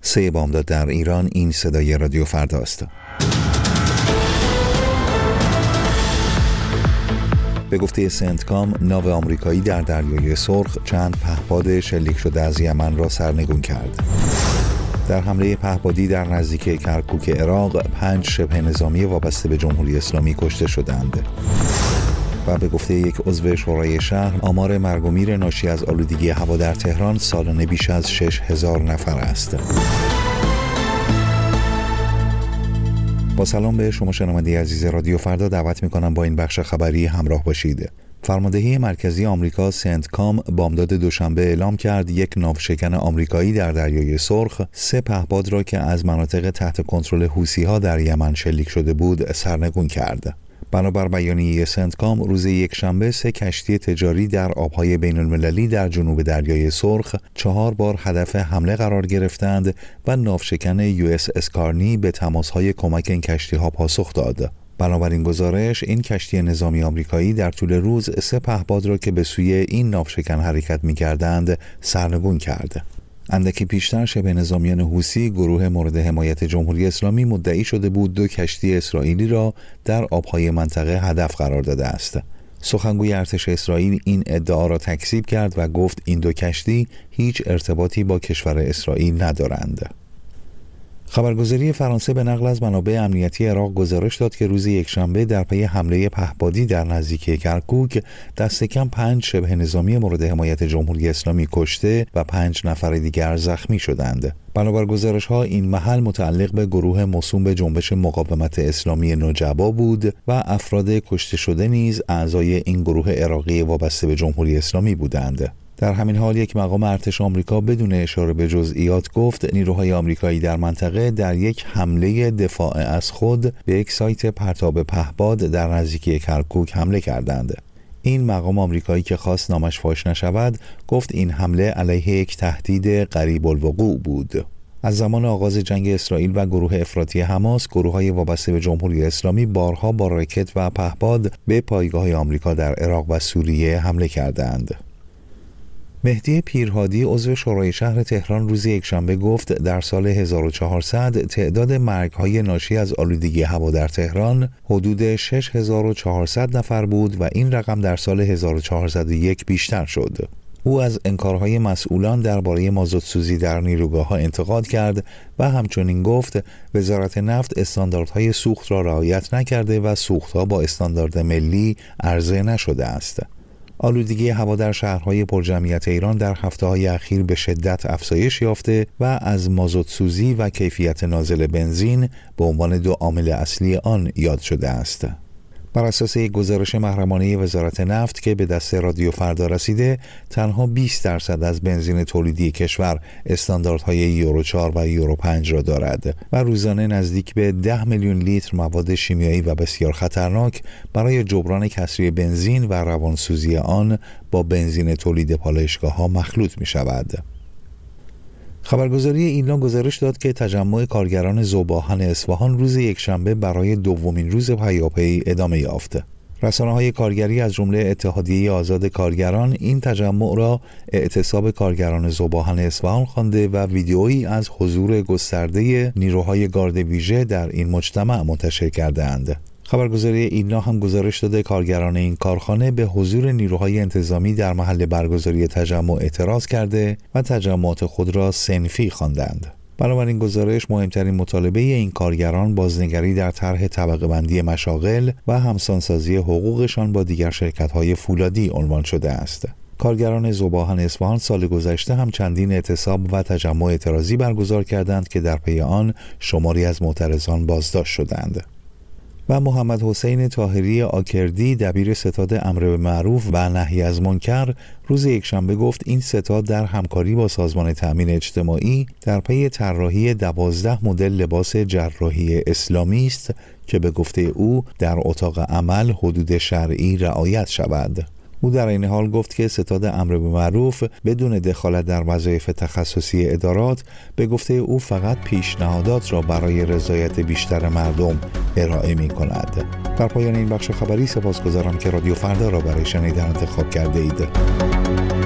3 بامداد در ایران. این صدای رادیو فردا است. به گفته سنتکام، ناو آمریکایی در دریای سرخ چند پهپاد شلیک شده از یمن را سرنگون کرد. در حمله پهپادی در نزدیکی کرکوک عراق 5 شبه نظامی وابسته به جمهوری اسلامی کشته شدند. و به گفته یک عضو شورای شهر، آمار مرگ و میر ناشی از آلودگی هوا در تهران سالانه بیش از 6000 نفر است. با سلام به شما شنونده عزیز رادیو فردا، دعوت می‌کنم با این بخش خبری همراه باشید. فرماندهی مرکزی آمریکا سنتکام بامداد دوشنبه اعلام کرد یک ناوشکن آمریکایی در دریای سرخ 3 پهپاد را که از مناطق تحت کنترل حوثی‌ها در یمن شلیک شده بود سرنگون کرد. بنابر بیانیه سنتکام، روز یکشنبه 3 کشتی تجاری در آبهای بین‌المللی در جنوب دریای سرخ 4 بار هدف حمله قرار گرفتند و ناوشکن US اسکارنی به تماس‌های کمک این کشتی‌ها پاسخ داد. بنابراین گزارش، این کشتی نظامی آمریکایی در طول روز 3 پهپاد را که به سوی این ناوشکن حرکت می‌کردند سرنگون کرد. اندکی پیشتر شبه نظامیان حوثی، گروه مورد حمایت جمهوری اسلامی، مدعی شده بود 2 کشتی اسرائیلی را در آبهای منطقه هدف قرار داده است. سخنگوی ارتش اسرائیل این ادعا را تکذیب کرد و گفت این 2 کشتی هیچ ارتباطی با کشور اسرائیل ندارند. خبرگزاری فرانسه به نقل از منابع امنیتی عراق گزارش داد که روز یکشنبه در پی حمله پهپادی در نزدیکی کرکوک دست کم 5 شبه نظامی مورد حمایت جمهوری اسلامی کشته و 5 نفر دیگر زخمی شدند. بنابر گزارش‌ها، این محل متعلق به گروه موسوم به جنبش مقاومت اسلامی نجبا بود و افراد کشته شده نیز اعضای این گروه عراقی وابسته به جمهوری اسلامی بودند. در همین حال یک مقام ارتش آمریکا بدون اشاره به جزئیات گفت نیروهای آمریکایی در منطقه در یک حمله دفاع از خود به یک سایت پرتاب پهپاد در نزدیکی کرکوک حمله کردند. این مقام آمریکایی که خواست نامش فاش نشود، گفت این حمله علیه یک تهدید قریب الوقوع بود. از زمان آغاز جنگ اسرائیل و گروه افراطی حماس، گروه‌های وابسته به جمهوری اسلامی بارها با راکت و پهپاد به پایگاه‌های آمریکا در عراق و سوریه حمله کردند. مهدی پیرهادی، عضو شورای شهر تهران، روز یکشنبه گفت در سال 1400 تعداد مرگ‌های ناشی از آلودگی هوا در تهران حدود 6400 نفر بود و این رقم در سال 1401 بیشتر شد. او از انکارهای مسئولان درباره مازوت‌سوزی در نیروگاه‌ها انتقاد کرد و همچنین گفت وزارت نفت استانداردهای سوخت را رعایت نکرده و سوخت‌ها با استاندارد ملی عرضه نشده است. آلودگی هوا در شهرهای پرجمعیت ایران در هفته‌های اخیر به شدت افزایش یافته و از مازوت‌سوزی و کیفیت نازل بنزین به عنوان 2 عامل اصلی آن یاد شده است. بر اساس یک گزارش محرمانه وزارت نفت که به دست رادیو فردا رسیده، تنها 20% از بنزین تولیدی کشور استانداردهای یورو 4 و یورو 5 را دارد و روزانه نزدیک به 10 میلیون لیتر مواد شیمیایی و بسیار خطرناک برای جبران کسری بنزین و روانسوزی آن با بنزین تولید پالایشگاه‌ها مخلوط می‌شود. خبرگزاری ایلنا گزارش داد که تجمع کارگران ذوب‌آهن اصفهان روز یکشنبه برای دومین روز پیاپی ادامه یافت. رسانه‌های کارگری از جمله اتحادیه آزاد کارگران این تجمع را اعتصاب کارگران ذوب‌آهن اصفهان خوانده و ویدئویی از حضور گسترده نیروهای گارد ویژه در این مجتمع منتشر کردند. خبرگزاری ایلنا هم گزارش داده کارگران این کارخانه به حضور نیروهای انتظامی در محل برگزاری تجمع اعتراض کرده و تجمعات خود را صنفی خواندند. بنابراین گزارش مهمترین مطالبه این کارگران بازنگری در طرح طبقه بندی مشاغل و همسانسازی حقوقشان با دیگر شرکت‌های فولادی عنوان شده است. کارگران ذوب‌آهن اصفهان سال گذشته هم چندین اعتصاب و تجمع اعتراضی برگزار کردند که در پی آن شماری از معترضان بازداشت شدند. و محمد حسین طاهری آکردی، دبیر ستاد امر به معروف و نهی از منکر، روز یکشنبه گفت این ستاد در همکاری با سازمان تأمین اجتماعی در پی طراحی 12 مدل لباس جراحی اسلامی است که به گفته او در اتاق عمل حدود شرعی رعایت شود. او در این حال گفت که ستاد امر به معروف بدون دخالت در وظایف تخصصی ادارات به گفته او فقط پیشنهادات را برای رضایت بیشتر مردم ارائه می کند. در پایان این بخش خبری سپاسگزارم که رادیو فردا را برای شنیدن انتخاب کرده اید.